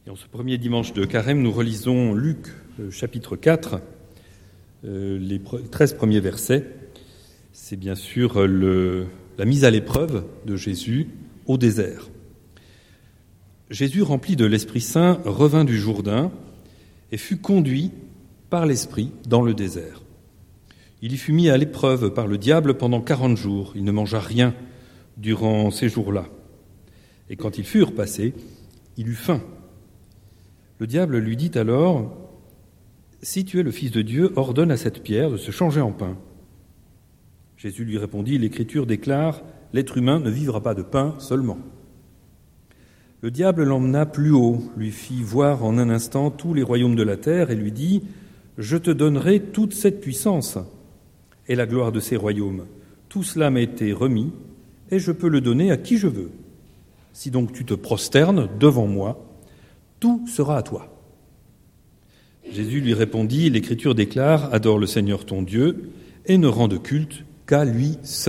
Et en ce premier dimanche de Carême, nous relisons Luc, chapitre 4, les 13 premiers versets. C'est bien sûr la mise à l'épreuve de Jésus au désert. Jésus, rempli de l'Esprit Saint, revint du Jourdain et fut conduit par l'Esprit dans le désert. Il y fut mis à l'épreuve par le diable pendant 40 jours. Il ne mangea rien durant ces jours-là. Et quand ils furent passés, il eut faim. Le diable lui dit alors : « Si tu es le Fils de Dieu, ordonne à cette pierre de se changer en pain. » Jésus lui répondit : « L'Écriture déclare : l'être humain ne vivra pas de pain seulement. » Le diable l'emmena plus haut, lui fit voir en un instant tous les royaumes de la terre et lui dit : « Je te donnerai toute cette puissance et la gloire de ces royaumes. Tout cela m'a été remis et je peux le donner à qui je veux. Si donc tu te prosternes devant moi, tout sera à toi. » Jésus lui répondit : « L'Écriture déclare : adore le Seigneur ton Dieu et ne rende culte qu'à lui seul. »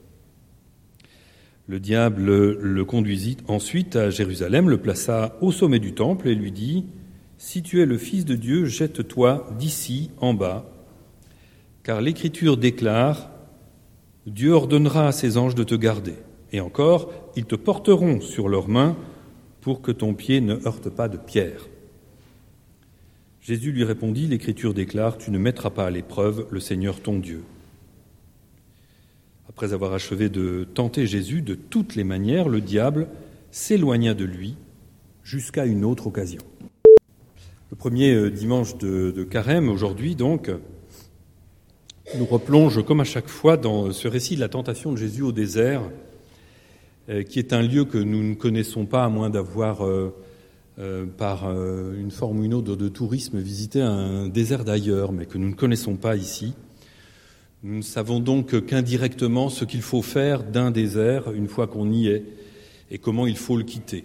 Le diable le conduisit ensuite à Jérusalem, le plaça au sommet du temple et lui dit : « Si tu es le Fils de Dieu, jette-toi d'ici en bas, car l'Écriture déclare : Dieu ordonnera à ses anges de te garder, et encore, ils te porteront sur leurs mains pour que ton pied ne heurte pas de pierre. » Jésus lui répondit : « L'Écriture déclare : tu ne mettras pas à l'épreuve le Seigneur ton Dieu. » Après avoir achevé de tenter Jésus de toutes les manières, le diable s'éloigna de lui jusqu'à une autre occasion. Le premier dimanche de Carême, aujourd'hui donc, nous replonge comme à chaque fois dans ce récit de la tentation de Jésus au désert, qui est un lieu que nous ne connaissons pas, à moins d'avoir, par une forme ou une autre de tourisme, visité un désert d'ailleurs, mais que nous ne connaissons pas ici. Nous ne savons donc qu'indirectement ce qu'il faut faire d'un désert une fois qu'on y est et comment il faut le quitter.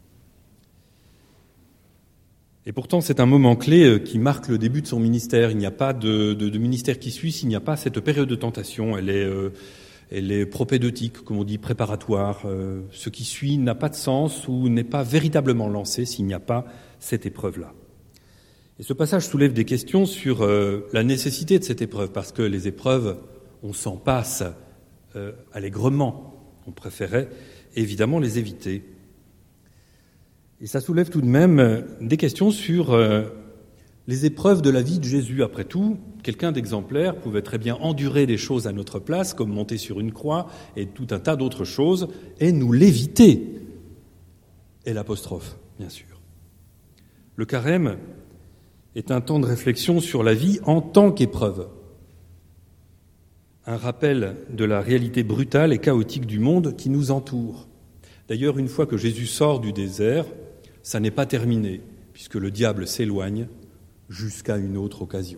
Et pourtant, c'est un moment clé qui marque le début de son ministère. Il n'y a pas de ministère qui suit s'il n'y a pas cette période de tentation. Elle est propédeutique, comme on dit, préparatoire. Ce qui suit n'a pas de sens ou n'est pas véritablement lancé s'il n'y a pas cette épreuve-là. Et ce passage soulève des questions sur la nécessité de cette épreuve, parce que les épreuves, on s'en passe allègrement. On préférait évidemment les éviter. Et ça soulève tout de même des questions sur les épreuves de la vie de Jésus. Après tout, quelqu'un d'exemplaire pouvait très bien endurer des choses à notre place, comme monter sur une croix et tout un tas d'autres choses, et nous l'éviter. Et l'apostrophe, bien sûr. Le carême est un temps de réflexion sur la vie en tant qu'épreuve. Un rappel de la réalité brutale et chaotique du monde qui nous entoure. D'ailleurs, une fois que Jésus sort du désert, ça n'est pas terminé, puisque le diable s'éloigne jusqu'à une autre occasion.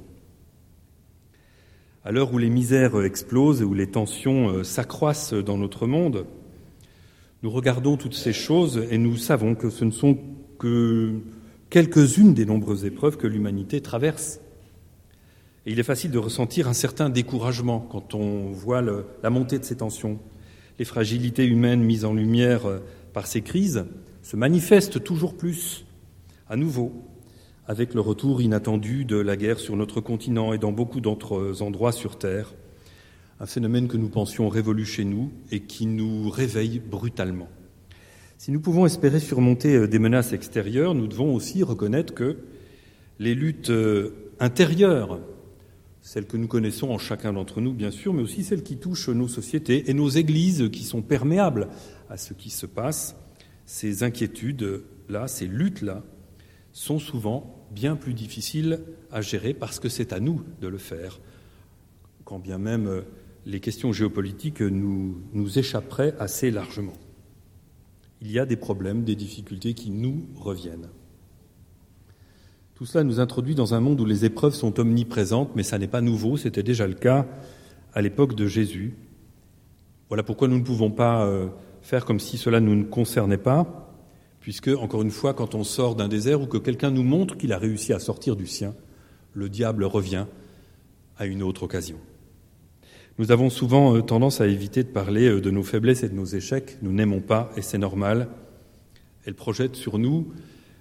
À l'heure où les misères explosent et où les tensions s'accroissent dans notre monde, nous regardons toutes ces choses et nous savons que ce ne sont que quelques-unes des nombreuses épreuves que l'humanité traverse. Et il est facile de ressentir un certain découragement quand on voit la montée de ces tensions. Les fragilités humaines mises en lumière par ces crises se manifestent toujours plus, à nouveau, avec le retour inattendu de la guerre sur notre continent et dans beaucoup d'autres endroits sur Terre, un phénomène que nous pensions révolu chez nous et qui nous réveille brutalement. Si nous pouvons espérer surmonter des menaces extérieures, nous devons aussi reconnaître que les luttes intérieures, celles que nous connaissons en chacun d'entre nous, bien sûr, mais aussi celles qui touchent nos sociétés et nos églises qui sont perméables à ce qui se passe, ces inquiétudes-là, ces luttes-là, sont souvent bien plus difficiles à gérer parce que c'est à nous de le faire, quand bien même les questions géopolitiques nous échapperaient assez largement. Il y a des problèmes, des difficultés qui nous reviennent. Tout cela nous introduit dans un monde où les épreuves sont omniprésentes, mais ça n'est pas nouveau, c'était déjà le cas à l'époque de Jésus. Voilà pourquoi nous ne pouvons pas faire comme si cela ne nous concernait pas, puisque, encore une fois, quand on sort d'un désert ou que quelqu'un nous montre qu'il a réussi à sortir du sien, le diable revient à une autre occasion. Nous avons souvent tendance à éviter de parler de nos faiblesses et de nos échecs. Nous n'aimons pas, et c'est normal. Elles projettent sur nous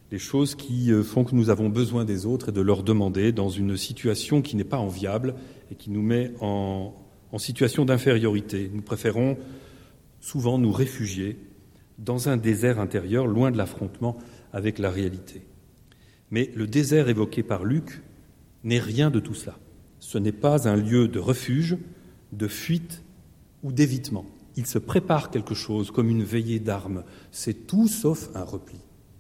les choses qui font que nous avons besoin des autres et de leur demander dans une situation qui n'est pas enviable et qui nous met en situation d'infériorité. Nous préférons souvent nous réfugier dans un désert intérieur, loin de l'affrontement avec la réalité. Mais le désert évoqué par Luc n'est rien de tout cela. Ce n'est pas un lieu de refuge, de fuite ou d'évitement. Il se prépare quelque chose comme une veillée d'armes. C'est tout sauf un repli.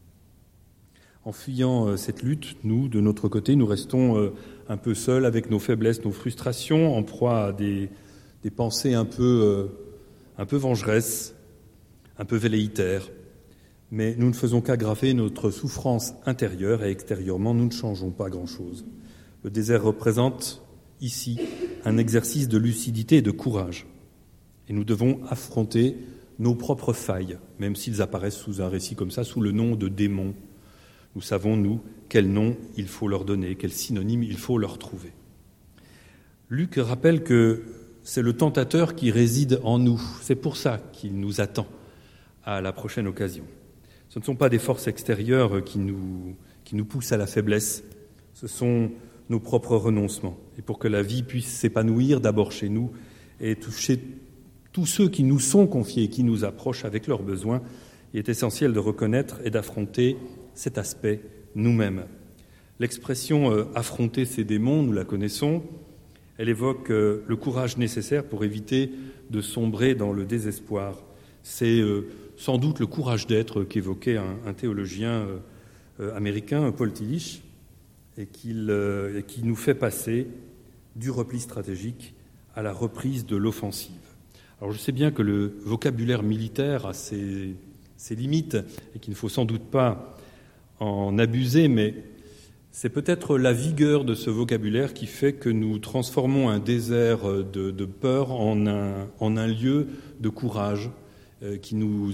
En fuyant cette lutte, nous, de notre côté, nous restons un peu seuls avec nos faiblesses, nos frustrations, en proie à des pensées un peu vengeresses, un peu velléitaires. Mais nous ne faisons qu'aggraver notre souffrance intérieure et extérieurement, nous ne changeons pas grand-chose. Le désert représente ici un exercice de lucidité et de courage. Et nous devons affronter nos propres failles, même s'ils apparaissent sous un récit comme ça, sous le nom de démons. Nous savons, nous, quel nom il faut leur donner, quel synonyme il faut leur trouver. Luc rappelle que c'est le tentateur qui réside en nous. C'est pour ça qu'il nous attend à la prochaine occasion. Ce ne sont pas des forces extérieures qui nous poussent à la faiblesse, ce sont nos propres renoncements. Et pour que la vie puisse s'épanouir d'abord chez nous et toucher tous ceux qui nous sont confiés, qui nous approchent avec leurs besoins, il est essentiel de reconnaître et d'affronter cet aspect nous-mêmes. L'expression « affronter ces démons », nous la connaissons, elle évoque le courage nécessaire pour éviter de sombrer dans le désespoir. C'est sans doute le courage d'être qu'évoquait un théologien américain, Paul Tillich, et qui nous fait passer du repli stratégique à la reprise de l'offensive. Alors je sais bien que le vocabulaire militaire a ses limites et qu'il ne faut sans doute pas en abuser, mais c'est peut-être la vigueur de ce vocabulaire qui fait que nous transformons un désert de peur en un lieu de courage qui nous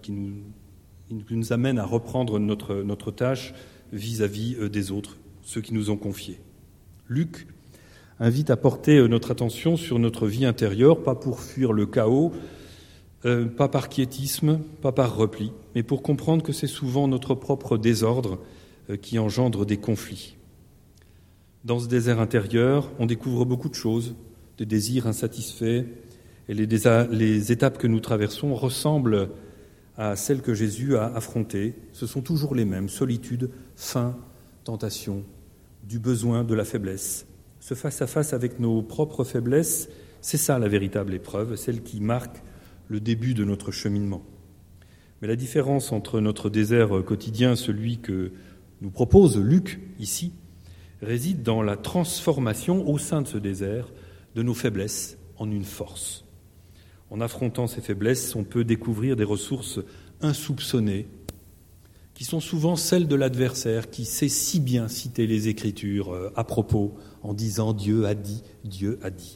amène à reprendre notre tâche vis-à-vis des autres, ceux qui nous ont confiés. Luc invite à porter notre attention sur notre vie intérieure, pas pour fuir le chaos, pas par quiétisme, pas par repli, mais pour comprendre que c'est souvent notre propre désordre qui engendre des conflits. Dans ce désert intérieur, on découvre beaucoup de choses, des désirs insatisfaits, et les étapes que nous traversons ressemblent à celles que Jésus a affrontées. Ce sont toujours les mêmes, solitude, faim, tentation, du besoin, de la faiblesse. Ce face-à-face avec nos propres faiblesses, c'est ça la véritable épreuve, celle qui marque le début de notre cheminement. Mais la différence entre notre désert quotidien, celui que nous propose Luc ici, réside dans la transformation au sein de ce désert de nos faiblesses en une force. En affrontant ces faiblesses, on peut découvrir des ressources insoupçonnées qui sont souvent celles de l'adversaire qui sait si bien citer les Écritures à propos en disant « Dieu a dit, Dieu a dit ».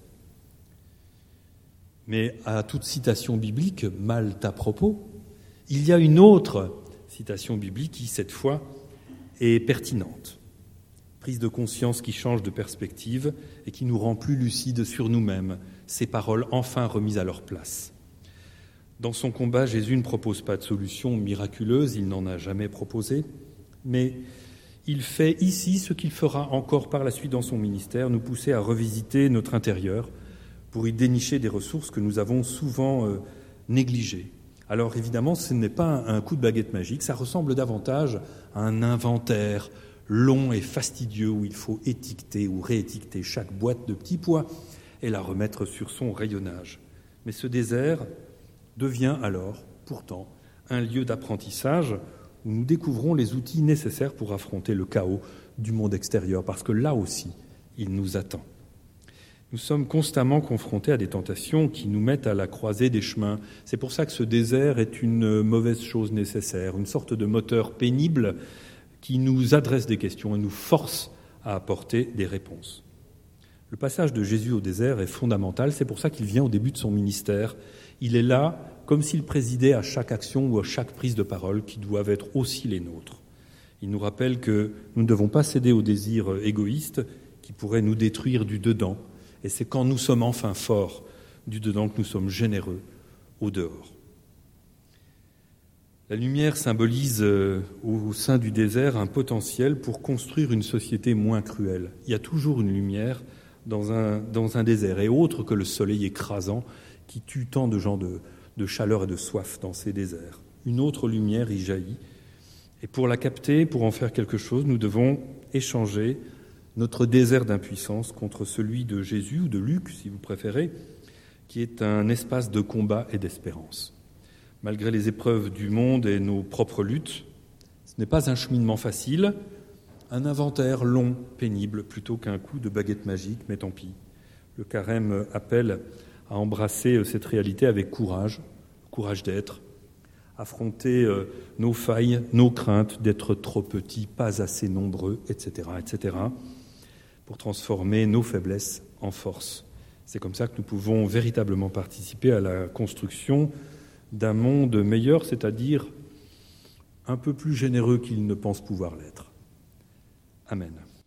Mais à toute citation biblique, mal à propos, il y a une autre citation biblique qui, cette fois, est pertinente. Prise de conscience qui change de perspective et qui nous rend plus lucides sur nous-mêmes, ces paroles enfin remises à leur place. Dans son combat, Jésus ne propose pas de solution miraculeuse, il n'en a jamais proposé, mais il fait ici ce qu'il fera encore par la suite dans son ministère, nous pousser à revisiter notre intérieur pour y dénicher des ressources que nous avons souvent négligées. Alors évidemment, ce n'est pas un coup de baguette magique, ça ressemble davantage à un inventaire long et fastidieux où il faut étiqueter ou réétiqueter chaque boîte de petits pois et la remettre sur son rayonnage. Mais ce désert devient alors, pourtant, un lieu d'apprentissage où nous découvrons les outils nécessaires pour affronter le chaos du monde extérieur, parce que là aussi, il nous attend. Nous sommes constamment confrontés à des tentations qui nous mettent à la croisée des chemins. C'est pour ça que ce désert est une mauvaise chose nécessaire, une sorte de moteur pénible qui nous adresse des questions et nous force à apporter des réponses. Le passage de Jésus au désert est fondamental, c'est pour ça qu'il vient au début de son ministère. Il est là comme s'il présidait à chaque action ou à chaque prise de parole qui doivent être aussi les nôtres. Il nous rappelle que nous ne devons pas céder aux désirs égoïstes qui pourraient nous détruire du dedans. Et c'est quand nous sommes enfin forts du dedans que nous sommes généreux au dehors. La lumière symbolise au sein du désert un potentiel pour construire une société moins cruelle. Il y a toujours une lumière dans un désert, et autre que le soleil écrasant qui tue tant de gens de chaleur et de soif dans ces déserts. Une autre lumière y jaillit. Et pour la capter, pour en faire quelque chose, nous devons échanger notre désert d'impuissance contre celui de Jésus, ou de Luc, si vous préférez, qui est un espace de combat et d'espérance. Malgré les épreuves du monde et nos propres luttes, ce n'est pas un cheminement facile, un inventaire long, pénible, plutôt qu'un coup de baguette magique, mais tant pis. Le carême appelle à embrasser cette réalité avec courage d'être, affronter nos failles, nos craintes d'être trop petits, pas assez nombreux, etc., pour transformer nos faiblesses en force. C'est comme ça que nous pouvons véritablement participer à la construction d'un monde meilleur, c'est-à-dire un peu plus généreux qu'il ne pense pouvoir l'être. Amen.